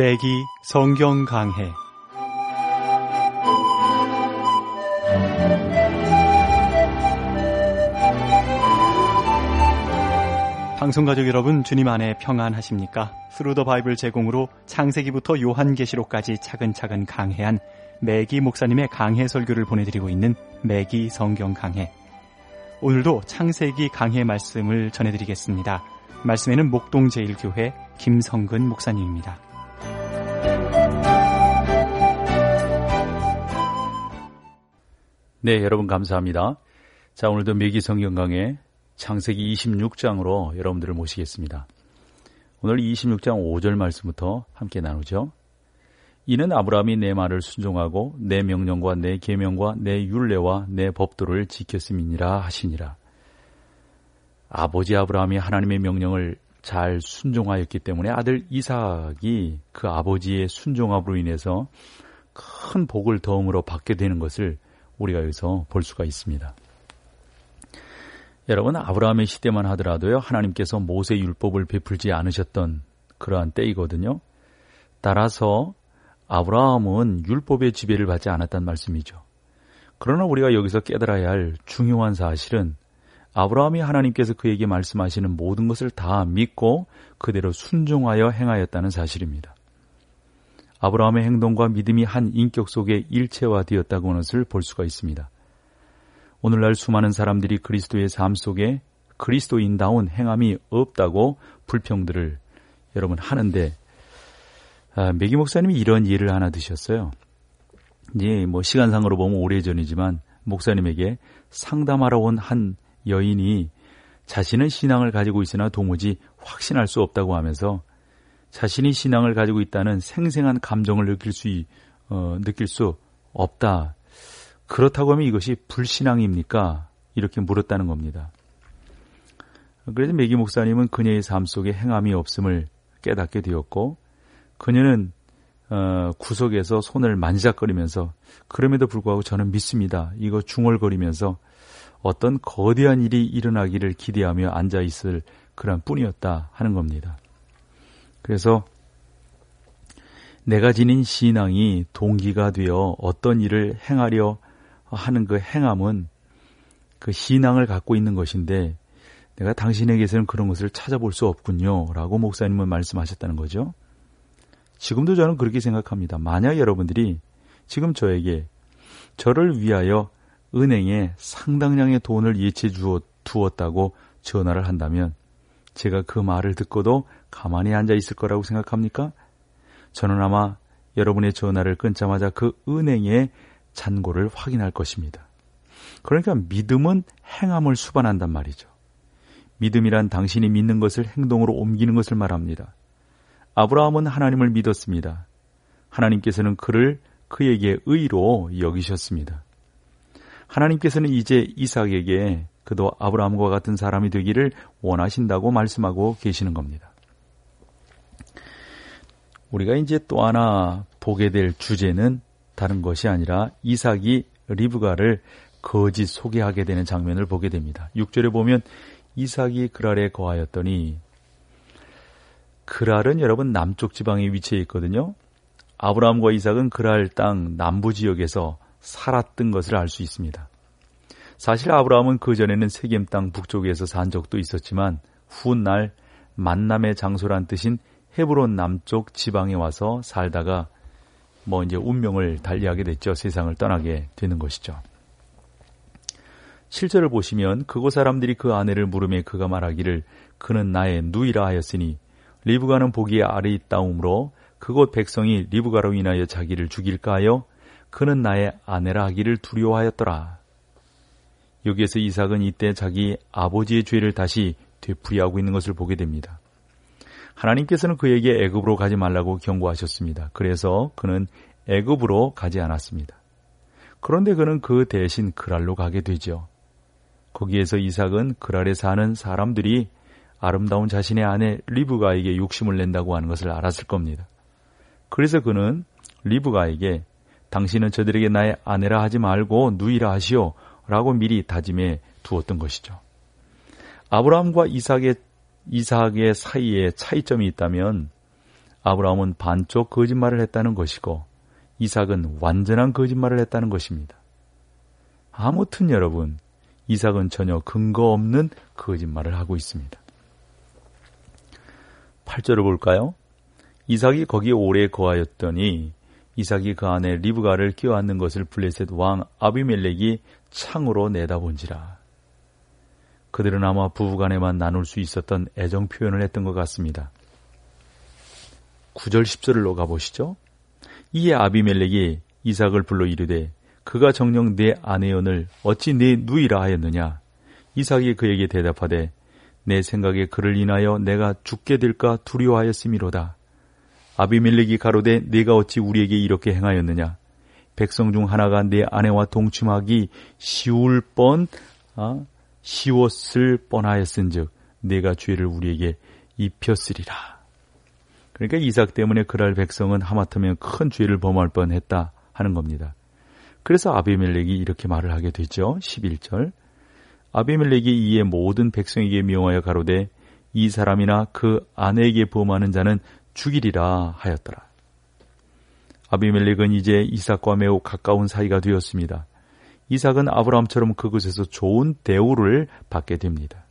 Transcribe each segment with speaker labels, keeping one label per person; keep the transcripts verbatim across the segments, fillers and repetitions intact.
Speaker 1: 매기 성경 강해. 방송가족 여러분, 주님 안에 평안하십니까? 스루 더 바이블 제공으로 창세기부터 요한계시록까지 차근차근 강해한 매기 목사님의 강해 설교를 보내드리고 있는 매기 성경 강해. 오늘도 창세기 강해 말씀을 전해드리겠습니다. 말씀에는 목동제일교회 김성근 목사님입니다.
Speaker 2: 네, 여러분 감사합니다. 자, 오늘도 매기 성경 강해 창세기 이십육 장으로 여러분들을 모시겠습니다. 오늘 이십육 장 오 절 말씀부터 함께 나누죠. 이는 아브라함이 내 말을 순종하고 내 명령과 내 계명과 내 율례와 내 법도를 지켰음이니라 하시니라. 아버지 아브라함이 하나님의 명령을 잘 순종하였기 때문에 아들 이삭이 그 아버지의 순종함으로 인해서 큰 복을 덤으로 받게 되는 것을 우리가 여기서 볼 수가 있습니다. 여러분, 아브라함의 시대만 하더라도요, 하나님께서 모세 율법을 베풀지 않으셨던 그러한 때이거든요. 따라서 아브라함은 율법의 지배를 받지 않았단 말씀이죠. 그러나 우리가 여기서 깨달아야 할 중요한 사실은 아브라함이 하나님께서 그에게 말씀하시는 모든 것을 다 믿고 그대로 순종하여 행하였다는 사실입니다. 아브라함의 행동과 믿음이 한 인격 속에 일체화되었다고 하는 것을 볼 수가 있습니다. 오늘날 수많은 사람들이 그리스도의 삶 속에 그리스도인다운 행함이 없다고 불평들을 여러분 하는데, 아, 매기 목사님이 이런 예를 하나 드셨어요. 이제 뭐 시간상으로 보면 오래전이지만 목사님에게 상담하러 온 한 여인이 자신은 신앙을 가지고 있으나 도무지 확신할 수 없다고 하면서 자신이 신앙을 가지고 있다는 생생한 감정을 느낄 수, 어, 느낄 수 없다. 그렇다고 하면 이것이 불신앙입니까? 이렇게 물었다는 겁니다. 그래서 매기 목사님은 그녀의 삶 속에 행함이 없음을 깨닫게 되었고, 그녀는 어, 구석에서 손을 만지작거리면서 그럼에도 불구하고 저는 믿습니다. 이거 중얼거리면서 어떤 거대한 일이 일어나기를 기대하며 앉아있을 그런 뿐이었다 하는 겁니다. 그래서 내가 지닌 신앙이 동기가 되어 어떤 일을 행하려 하는 그 행함은 그 신앙을 갖고 있는 것인데 내가 당신에게서는 그런 것을 찾아볼 수 없군요 라고 목사님은 말씀하셨다는 거죠. 지금도 저는 그렇게 생각합니다. 만약 여러분들이 지금 저에게 저를 위하여 은행에 상당량의 돈을 예치해 두었다고 전화를 한다면 제가 그 말을 듣고도 가만히 앉아 있을 거라고 생각합니까? 저는 아마 여러분의 전화를 끊자마자 그 은행의 잔고를 확인할 것입니다. 그러니까 믿음은 행함을 수반한단 말이죠. 믿음이란 당신이 믿는 것을 행동으로 옮기는 것을 말합니다. 아브라함은 하나님을 믿었습니다. 하나님께서는 그를 그에게 의로 여기셨습니다. 하나님께서는 이제 이삭에게 그도 아브라함과 같은 사람이 되기를 원하신다고 말씀하고 계시는 겁니다. 우리가 이제 또 하나 보게 될 주제는 다른 것이 아니라 이삭이 리브가를 거짓 소개하게 되는 장면을 보게 됩니다. 육 절에 보면 이삭이 그랄에 거하였더니, 그랄은 여러분 남쪽 지방에 위치해 있거든요. 아브라함과 이삭은 그랄 땅 남부 지역에서 살았던 것을 알 수 있습니다. 사실 아브라함은 그전에는 세겜 땅 북쪽에서 산 적도 있었지만 훗날 만남의 장소란 뜻인 헤브론 남쪽 지방에 와서 살다가 뭐 이제 운명을 달리하게 됐죠. 세상을 떠나게 되는 것이죠. 칠 절을 보시면 그곳 사람들이 그 아내를 물으매 그가 말하기를 그는 나의 누이라 하였으니 리브가는 보기에 아리따움으로 그곳 백성이 리브가로 인하여 자기를 죽일까 하여 그는 나의 아내라 하기를 두려워하였더라. 여기에서 이삭은 이때 자기 아버지의 죄를 다시 되풀이하고 있는 것을 보게 됩니다. 하나님께서는 그에게 애굽으로 가지 말라고 경고하셨습니다. 그래서 그는 애굽으로 가지 않았습니다. 그런데 그는 그 대신 그랄로 가게 되죠. 거기에서 이삭은 그랄에 사는 사람들이 아름다운 자신의 아내 리브가에게 욕심을 낸다고 하는 것을 알았을 겁니다. 그래서 그는 리브가에게 당신은 저들에게 나의 아내라 하지 말고 누이라 하시오 라고 미리 다짐해 두었던 것이죠. 아브라함과 이삭의, 이삭의 사이에 차이점이 있다면 아브라함은 반쪽 거짓말을 했다는 것이고 이삭은 완전한 거짓말을 했다는 것입니다. 아무튼 여러분, 이삭은 전혀 근거 없는 거짓말을 하고 있습니다. 팔 절을 볼까요? 이삭이 거기에 오래 거하였더니 이삭이 그 안에 리브가를 껴안는 것을 블레셋 왕 아비멜렉이 창으로 내다본지라. 그들은 아마 부부간에만 나눌 수 있었던 애정 표현을 했던 것 같습니다. 구 절 십 절로 가보시죠. 이에 아비멜렉이 이삭을 불러 이르되 그가 정녕 내 아내연을 어찌 내 누이라 하였느냐. 이삭이 그에게 대답하되 내 생각에 그를 인하여 내가 죽게 될까 두려워하였음이로다. 아비멜렉이 가로되 네가 어찌 우리에게 이렇게 행하였느냐. 백성 중 하나가 내 아내와 동침하기 쉬울 뻔 아, 쉬웠을 뻔하였은즉 내가 죄를 우리에게 입혔으리라. 그러니까 이삭 때문에 그날 백성은 하마터면 큰 죄를 범할 뻔했다 하는 겁니다. 그래서 아비멜렉이 이렇게 말을 하게 되죠. 십일 절. 아비멜렉이 이에 모든 백성에게 명하여 가로되 이 사람이나 그 아내에게 범하는 자는 죽이리라 하였더라. 아비멜렉은 이제 이삭과 매우 가까운 사이가 되었습니다. 이삭은 아브라함처럼 그곳에서 좋은 대우를 받게 됩니다.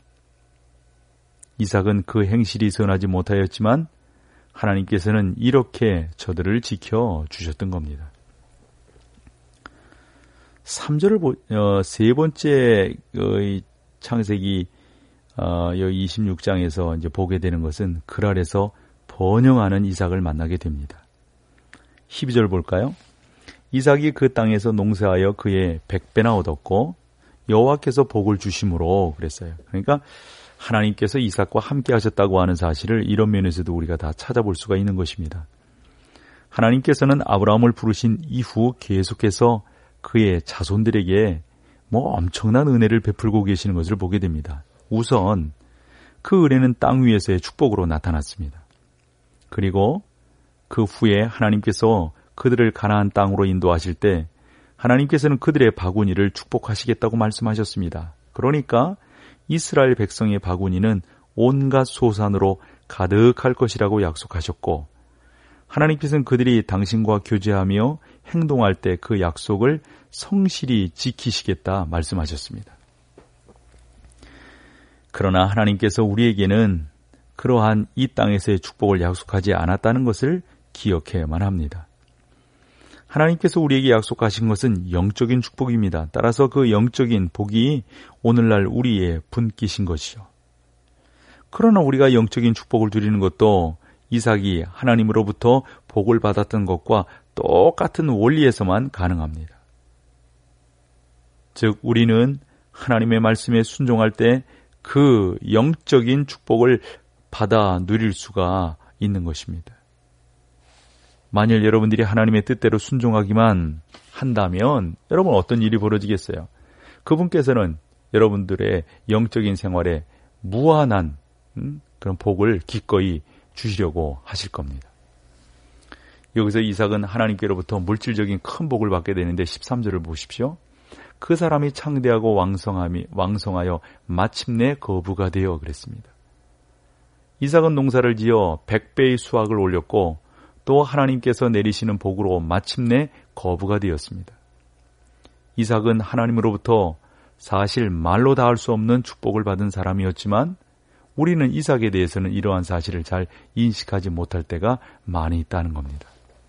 Speaker 2: 이삭은 그 행실이 선하지 못하였지만 하나님께서는 이렇게 저들을 지켜주셨던 겁니다. 삼 절을 보, 어, 세 번째 어, 창세기 어, 이십육 장에서 이제 보게 되는 것은 그랄에서 번영하는 이삭을 만나게 됩니다. 십이 절 볼까요? 이삭이 그 땅에서 농사하여 그의 백배나 얻었고 여호와께서 복을 주심으로 그랬어요. 그러니까 하나님께서 이삭과 함께 하셨다고 하는 사실을 이런 면에서도 우리가 다 찾아볼 수가 있는 것입니다. 하나님께서는 아브라함을 부르신 이후 계속해서 그의 자손들에게 뭐 엄청난 은혜를 베풀고 계시는 것을 보게 됩니다. 우선 그 은혜는 땅 위에서의 축복으로 나타났습니다. 그리고 그 후에 하나님께서 그들을 가나안 땅으로 인도하실 때 하나님께서는 그들의 바구니를 축복하시겠다고 말씀하셨습니다. 그러니까 이스라엘 백성의 바구니는 온갖 소산으로 가득할 것이라고 약속하셨고 하나님께서는 그들이 당신과 교제하며 행동할 때 그 약속을 성실히 지키시겠다 말씀하셨습니다. 그러나 하나님께서 우리에게는 그러한 이 땅에서의 축복을 약속하지 않았다는 것을 기억해야만 합니다. 하나님께서 우리에게 약속하신 것은 영적인 축복입니다. 따라서 그 영적인 복이 오늘날 우리의 분기신 것이요. 그러나 우리가 영적인 축복을 누리는 것도 이삭이 하나님으로부터 복을 받았던 것과 똑같은 원리에서만 가능합니다. 즉 우리는 하나님의 말씀에 순종할 때 그 영적인 축복을 받아 누릴 수가 있는 것입니다. 만일 여러분들이 하나님의 뜻대로 순종하기만 한다면 여러분 어떤 일이 벌어지겠어요? 그분께서는 여러분들의 영적인 생활에 무한한 음, 그런 복을 기꺼이 주시려고 하실 겁니다. 여기서 이삭은 하나님께로부터 물질적인 큰 복을 받게 되는데 십삼 절을 보십시오. 그 사람이 창대하고 왕성함이, 왕성하여 마침내 거부가 되어 그랬습니다. 이삭은 농사를 지어 백 배의 수확을 올렸고 또 하나님께서 내리시는 복으로 마침내 거부가 되었습니다. 이삭은 하나님으로부터 사실 말로 다 할 수 없는 축복을 받은 사람이었지만 우리는 이삭에 대해서는 이러한 사실을 잘 인식하지 못할 때가 많이 있다는 겁니다.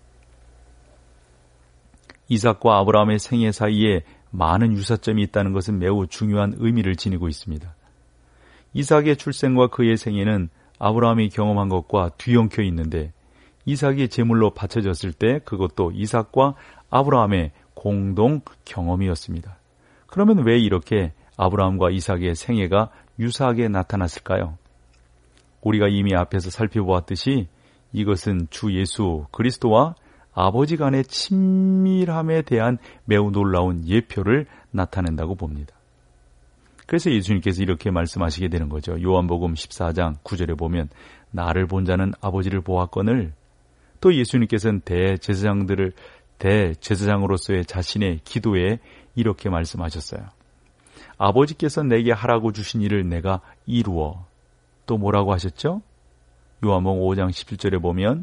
Speaker 2: 이삭과 아브라함의 생애 사이에 많은 유사점이 있다는 것은 매우 중요한 의미를 지니고 있습니다. 이삭의 출생과 그의 생애는 아브라함이 경험한 것과 뒤엉켜 있는데 이삭이 제물로 바쳐졌을 때 그것도 이삭과 아브라함의 공동 경험이었습니다. 그러면 왜 이렇게 아브라함과 이삭의 생애가 유사하게 나타났을까요? 우리가 이미 앞에서 살펴보았듯이 이것은 주 예수 그리스도와 아버지 간의 친밀함에 대한 매우 놀라운 예표를 나타낸다고 봅니다. 그래서 예수님께서 이렇게 말씀하시게 되는 거죠. 요한복음 십사 장 구 절에 보면 나를 본 자는 아버지를 보았거늘 또 예수님께서는 대제사장들을 대제사장으로서의 자신의 기도에 이렇게 말씀하셨어요. 아버지께서 내게 하라고 주신 일을 내가 이루어 또 뭐라고 하셨죠? 요한복음 오 장 십칠 절에 보면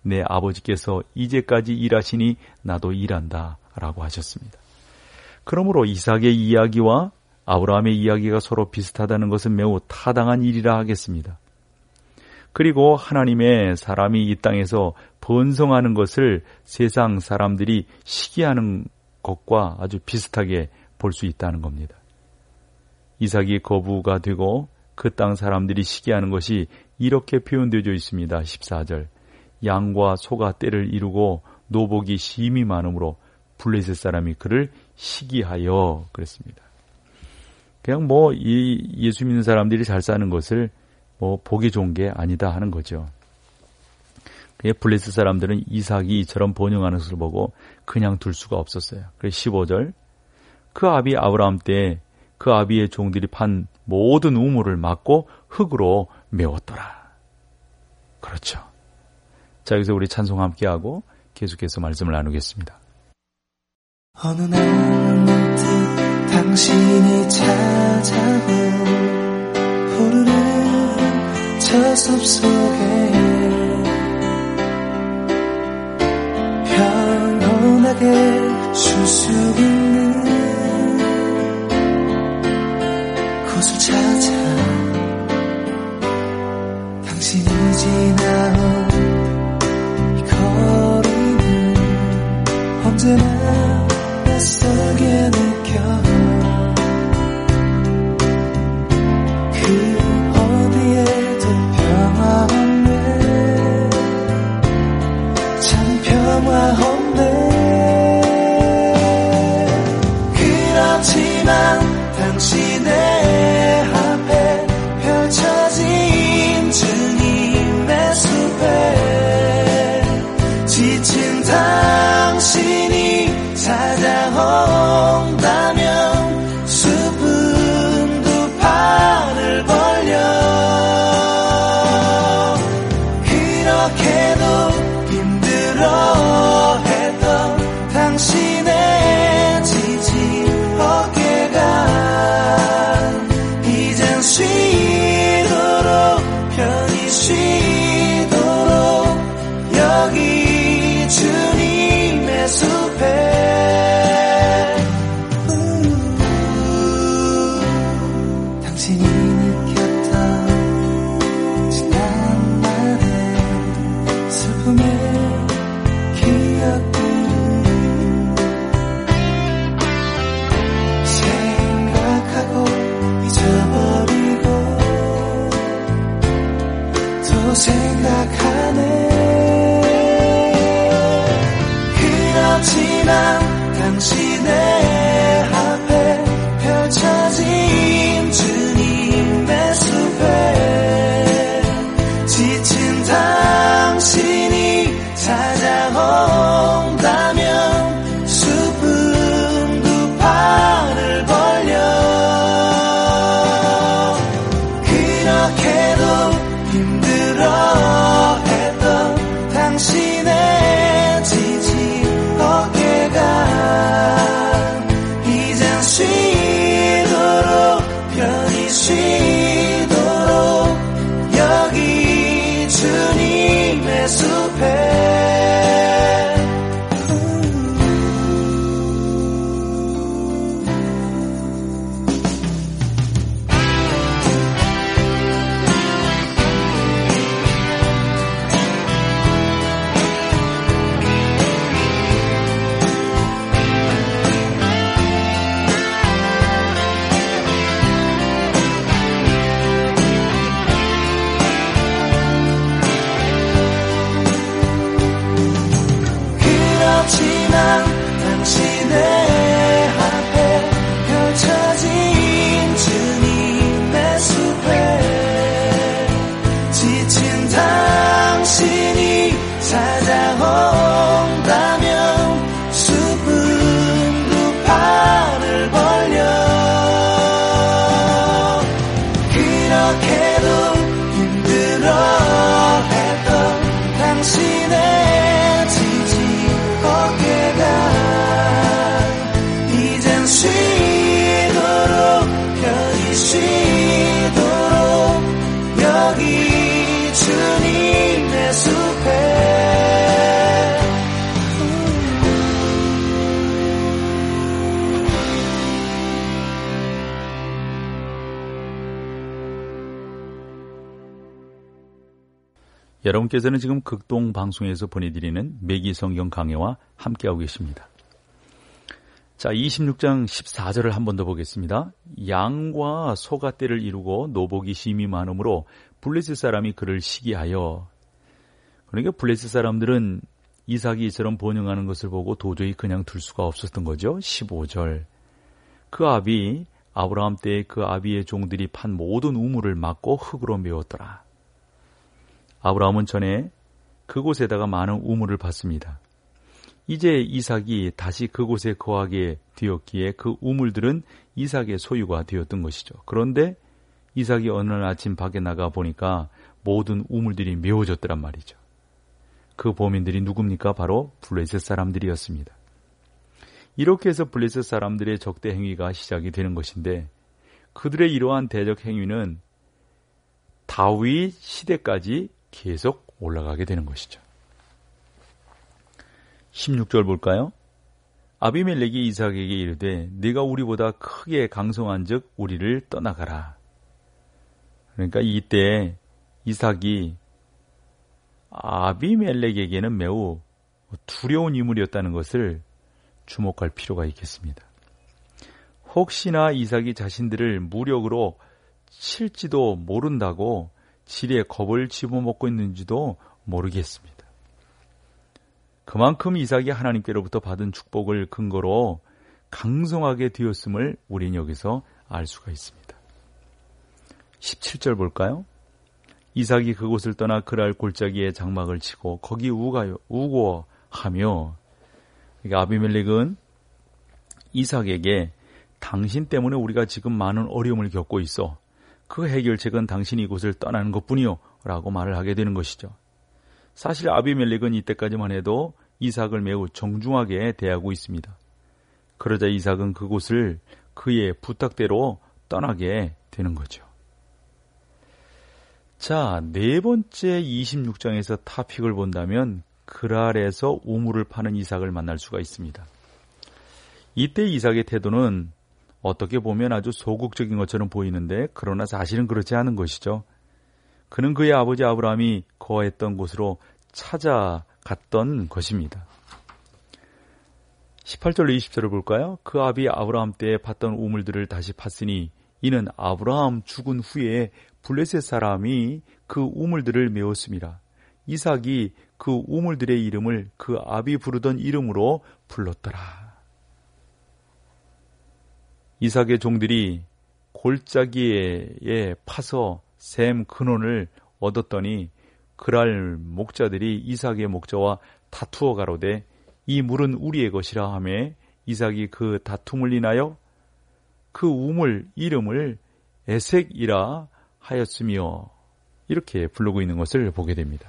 Speaker 2: 내 아버지께서 이제까지 일하시니 나도 일한다 라고 하셨습니다. 그러므로 이삭의 이야기와 아브라함의 이야기가 서로 비슷하다는 것은 매우 타당한 일이라 하겠습니다. 그리고 하나님의 사람이 이 땅에서 번성하는 것을 세상 사람들이 시기하는 것과 아주 비슷하게 볼 수 있다는 겁니다. 이삭이 거부가 되고 그 땅 사람들이 시기하는 것이 이렇게 표현되어 있습니다. 십사 절 양과 소가 떼를 이루고 노복이 심히 많으므로 블레셋 사람이 그를 시기하여 그랬습니다. 그냥 뭐 이 예수 믿는 사람들이 잘 사는 것을 뭐 보기 좋은 게 아니다 하는 거죠. 블레셋 사람들은 이삭이 이처럼 번영하는 것을 보고 그냥 둘 수가 없었어요. 그래서 십오 절 그 아비 아브라함 때 그 아비의 종들이 판 모든 우물을 막고 흙으로 메웠더라. 그렇죠. 자, 여기서 우리 찬송 함께하고 계속해서 말씀을 나누겠습니다.
Speaker 3: 어느 날 문득 당신이 찾아온 푸르른 저 숲속에 평온하게 쉴 수 있는 곳을 찾아 당신이 지나온 이 거리는 언제나 낯설게 느껴 그 어디에도 평화 없네 참 평화 없네 그렇지만 당신의 앞에 펼쳐진 주님의 숲에 지친 당신이 찾아온다면 숲은 두 팔을 벌려 그렇게도 힘들어했던 당신의 지친 어깨가 이젠 쉬도록 편히 쉬도록 여기 주님의 숲에 당신이 느꼈던 지난 날의 슬픔의 기억들을 생각하고 잊어버리고 또 생각하네 그렇지만 당신의 앞에 펼쳐진 주님의 숲에 지친 당신이 찾아온다면 숲은 두 팔을 벌려 그렇게도 힘들어했던 당신의 지친 어깨가 이젠 쉬도록 편히 쉬도록 여기 주님의 숲에 그렇지만 당신의 앞에 펼쳐진 주님의 숲에 지친 당신이 찾아온다면 숲은 두 팔을 벌려 그렇게도 힘들어했던 당신의 이젠 쉬도록 편히 쉬도록 여기 주님의 숲에
Speaker 2: 여러분께서는 지금 극동 방송에서 보내드리는 매기 성경 강해와 함께하고 계십니다. 자, 이십육 장 십사 절을 한 번 더 보겠습니다. 양과 소가 떼를 이루고 노복이 심히 많으므로 블레셋 사람이 그를 시기하여. 그러니까 블레셋 사람들은 이삭이 이처럼 번영하는 것을 보고 도저히 그냥 둘 수가 없었던 거죠. 십오 절. 그 아비, 아브라함 때에 그 아비의 종들이 판 모든 우물을 막고 흙으로 메웠더라. 아브라함은 전에 그곳에다가 많은 우물을 팠습니다. 이제 이삭이 다시 그곳에 거하게 되었기에 그 우물들은 이삭의 소유가 되었던 것이죠. 그런데 이삭이 어느 날 아침 밖에 나가 보니까 모든 우물들이 메워졌더란 말이죠. 그 범인들이 누굽니까? 바로 블레셋 사람들이었습니다. 이렇게 해서 블레셋 사람들의 적대 행위가 시작이 되는 것인데 그들의 이러한 대적 행위는 다윗 시대까지 계속 올라가게 되는 것이죠. 십육 절 볼까요? 아비멜렉이 이삭에게 이르되 네가 우리보다 크게 강성한즉 우리를 떠나가라. 그러니까 이때 이삭이 아비멜렉에게는 매우 두려운 인물이었다는 것을 주목할 필요가 있겠습니다. 혹시나 이삭이 자신들을 무력으로 칠지도 모른다고 지레 겁을 집어먹고 있는지도 모르겠습니다. 그만큼 이삭이 하나님께로부터 받은 축복을 근거로 강성하게 되었음을 우리는 여기서 알 수가 있습니다. 십칠 절 볼까요? 이삭이 그곳을 떠나 그랄 골짜기에 장막을 치고 거기 우가요, 우고하며. 그러니까 아비멜렉은 이삭에게 당신 때문에 우리가 지금 많은 어려움을 겪고 있어. 그 해결책은 당신이 이곳을 떠나는 것뿐이요 라고 말을 하게 되는 것이죠. 사실 아비멜렉은 이때까지만 해도 이삭을 매우 정중하게 대하고 있습니다. 그러자 이삭은 그곳을 그의 부탁대로 떠나게 되는 거죠. 자, 네 번째 이십육 장에서 타픽을 본다면 그랄에서 우물을 파는 이삭을 만날 수가 있습니다. 이때 이삭의 태도는 어떻게 보면 아주 소극적인 것처럼 보이는데 그러나 사실은 그렇지 않은 것이죠. 그는 그의 아버지 아브라함이 거했던 곳으로 찾아갔던 것입니다. 십팔 절로 이십 절을 볼까요? 그 아비 아브라함 때에 팠던 우물들을 다시 팠으니 이는 아브라함 죽은 후에 블레셋 사람이 그 우물들을 메웠습니다. 이삭이 그 우물들의 이름을 그 아비 부르던 이름으로 불렀더라. 이삭의 종들이 골짜기에 파서 샘 근원을 얻었더니 그랄 목자들이 이삭의 목자와 다투어 가로되 이 물은 우리의 것이라 하매 이삭이 그 다툼을 인하여 그 우물 이름을 에색이라 하였으며 이렇게 부르고 있는 것을 보게 됩니다.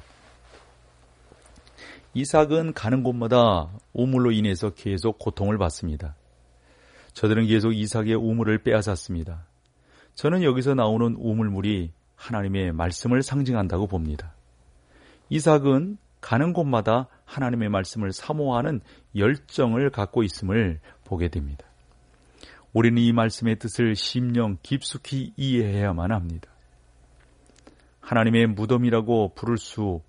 Speaker 2: 이삭은 가는 곳마다 우물로 인해서 계속 고통을 받습니다. 저들은 계속 이삭의 우물을 빼앗았습니다. 저는 여기서 나오는 우물물이 하나님의 말씀을 상징한다고 봅니다. 이삭은 가는 곳마다 하나님의 말씀을 사모하는 열정을 갖고 있음을 보게 됩니다. 우리는 이 말씀의 뜻을 심령 깊숙이 이해해야만 합니다. 하나님의 무덤이라고 부를 수,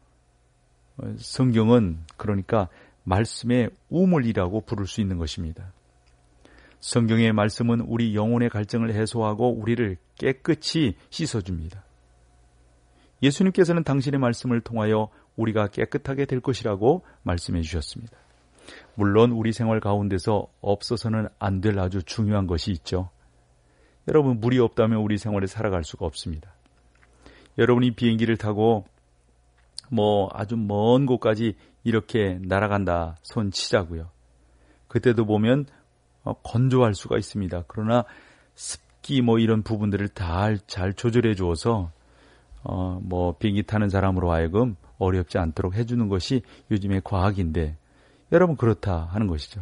Speaker 2: 성경은 그러니까 말씀의 우물이라고 부를 수 있는 것입니다. 성경의 말씀은 우리 영혼의 갈증을 해소하고 우리를 깨끗이 씻어줍니다. 예수님께서는 당신의 말씀을 통하여 우리가 깨끗하게 될 것이라고 말씀해 주셨습니다. 물론 우리 생활 가운데서 없어서는 안 될 아주 중요한 것이 있죠. 여러분, 물이 없다면 우리 생활에 살아갈 수가 없습니다. 여러분이 비행기를 타고 뭐 아주 먼 곳까지 이렇게 날아간다 손 치자고요. 그때도 보면 건조할 수가 있습니다. 그러나 습기 뭐 이런 부분들을 다 잘 조절해 주어서 어, 뭐 비행기 타는 사람으로 하여금 어렵지 않도록 해주는 것이 요즘의 과학인데 여러분 그렇다 하는 것이죠.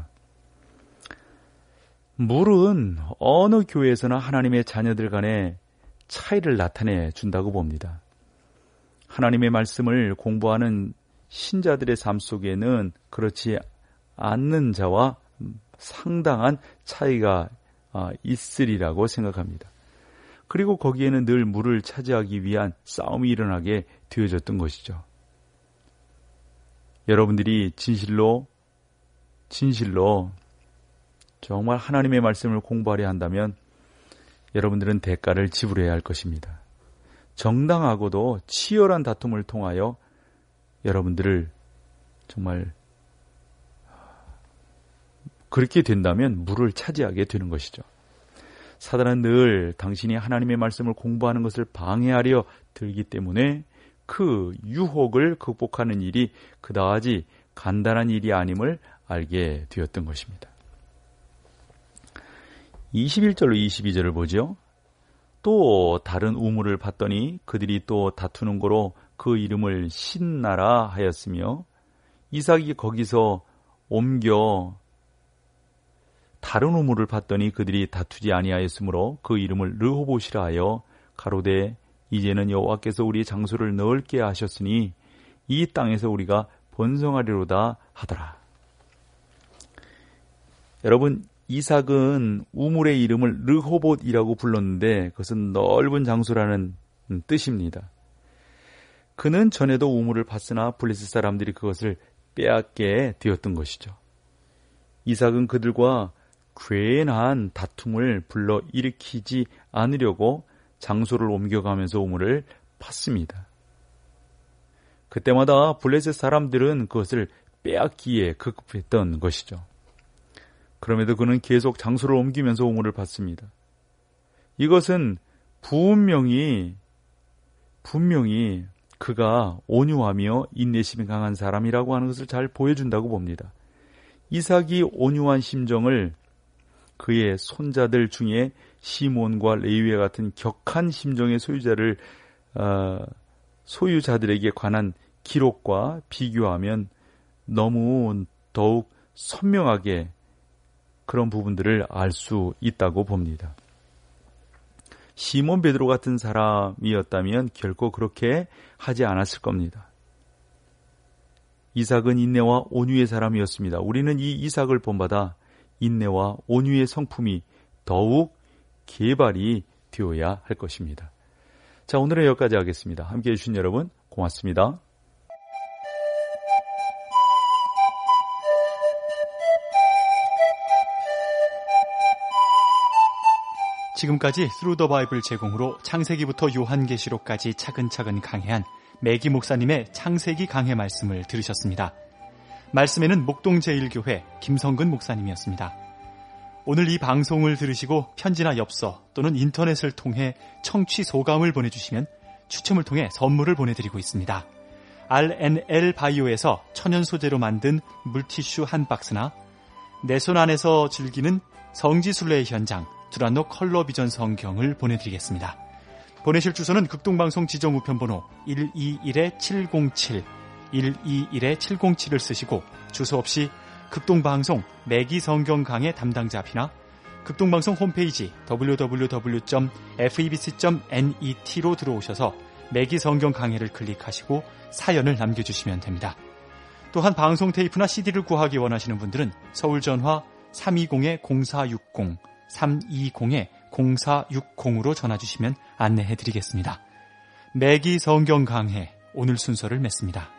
Speaker 2: 물은 어느 교회에서나 하나님의 자녀들 간의 차이를 나타내 준다고 봅니다. 하나님의 말씀을 공부하는 신자들의 삶 속에는 그렇지 않는 자와 상당한 차이가 있으리라고 생각합니다. 그리고 거기에는 늘 물을 차지하기 위한 싸움이 일어나게 되어졌던 것이죠. 여러분들이 진실로 진실로 정말 하나님의 말씀을 공부하려 한다면 여러분들은 대가를 지불해야 할 것입니다. 정당하고도 치열한 다툼을 통하여 여러분들을 정말 그렇게 된다면 물을 차지하게 되는 것이죠. 사단은 늘 당신이 하나님의 말씀을 공부하는 것을 방해하려 들기 때문에 그 유혹을 극복하는 일이 그다지 간단한 일이 아님을 알게 되었던 것입니다. 이십일 절로 이십이 절을 보죠. 또 다른 우물을 봤더니 그들이 또 다투는 거로 그 이름을 신나라 하였으며 이삭이 거기서 옮겨 다른 우물을 봤더니 그들이 다투지 아니하였으므로 그 이름을 르호봇이라 하여 가로되 이제는 여호와께서 우리의 장소를 넓게 하셨으니 이 땅에서 우리가 번성하리로다 하더라. 여러분, 이삭은 우물의 이름을 르호봇이라고 불렀는데 그것은 넓은 장소라는 뜻입니다. 그는 전에도 우물을 봤으나 블레셋 사람들이 그것을 빼앗게 되었던 것이죠. 이삭은 그들과 괜한 다툼을 불러 일으키지 않으려고 장소를 옮겨가면서 우물을 팠습니다. 그때마다 블레셋 사람들은 그것을 빼앗기에 급급했던 것이죠. 그럼에도 그는 계속 장소를 옮기면서 우물을 팠습니다. 이것은 분명히 분명히 그가 온유하며 인내심이 강한 사람이라고 하는 것을 잘 보여준다고 봅니다. 이삭이 온유한 심정을 그의 손자들 중에 시몬과 레위와 같은 격한 심정의 소유자를 어, 소유자들에게 관한 기록과 비교하면 너무 더욱 선명하게 그런 부분들을 알 수 있다고 봅니다. 시몬 베드로 같은 사람이었다면 결코 그렇게 하지 않았을 겁니다. 이삭은 인내와 온유의 사람이었습니다. 우리는 이 이삭을 본받아 인내와 온유의 성품이 더욱 개발이 되어야 할 것입니다. 자, 오늘은 여기까지 하겠습니다. 함께해 주신 여러분 고맙습니다.
Speaker 1: 지금까지 스루 더 바이블 제공으로 창세기부터 요한계시록까지 차근차근 강해한 매기 목사님의 창세기 강해 말씀을 들으셨습니다. 말씀에는 목동제일교회 김성근 목사님이었습니다. 오늘 이 방송을 들으시고 편지나 엽서 또는 인터넷을 통해 청취 소감을 보내주시면 추첨을 통해 선물을 보내드리고 있습니다. 알엔엘 바이오에서 천연 소재로 만든 물티슈 한 박스나 내 손 안에서 즐기는 성지순례의 현장 두란노 컬러 비전 성경을 보내드리겠습니다. 보내실 주소는 극동방송 지정우편번호 일이일 칠공칠 일이일 칠공칠을 쓰시고 주소 없이 극동방송 매기 성경 강의 담당자 앞이나 극동방송 홈페이지 더블유 더블유 더블유 점 에프이비씨 점 넷으로 들어오셔서 매기 성경 강의를 클릭하시고 사연을 남겨주시면 됩니다. 또한 방송 테이프나 씨디를 구하기 원하시는 분들은 서울전화 삼이공 공사육공 삼이공 공사육공으로 전화주시면 안내해드리겠습니다. 매기 성경 강해 오늘 순서를 맺습니다.